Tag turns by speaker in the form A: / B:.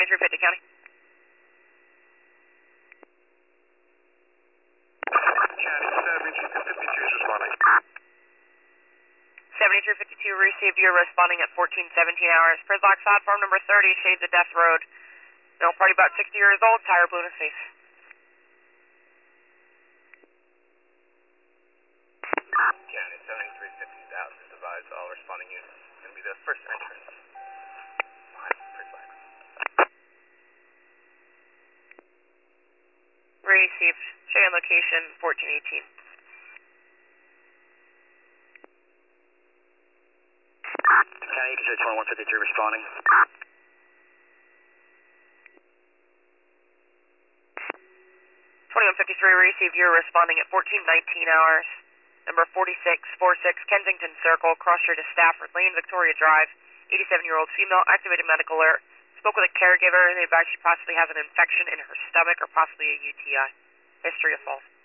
A: 7350 County.
B: County 7352 is responding.
A: 7352 received. You're responding at 1417 hours. Prislock platform number 30, Shades of Death Road. Male party about 60 years old, tire blew in his face.
B: County 7350 Dallas is advised all responding units. It's going to be the first entrance.
A: Received. Cheyenne location 1418.
B: County, you can say 2153 responding.
A: 2153 received. You're responding at 1419 hours. Number 4646 Kensington Circle, cross street to Stafford Lane, Victoria Drive. 87-year-old female, activated medical alert. Spoke with a caregiver. They advised she possibly has an infection in her stomach or possibly a UTI. History of falls.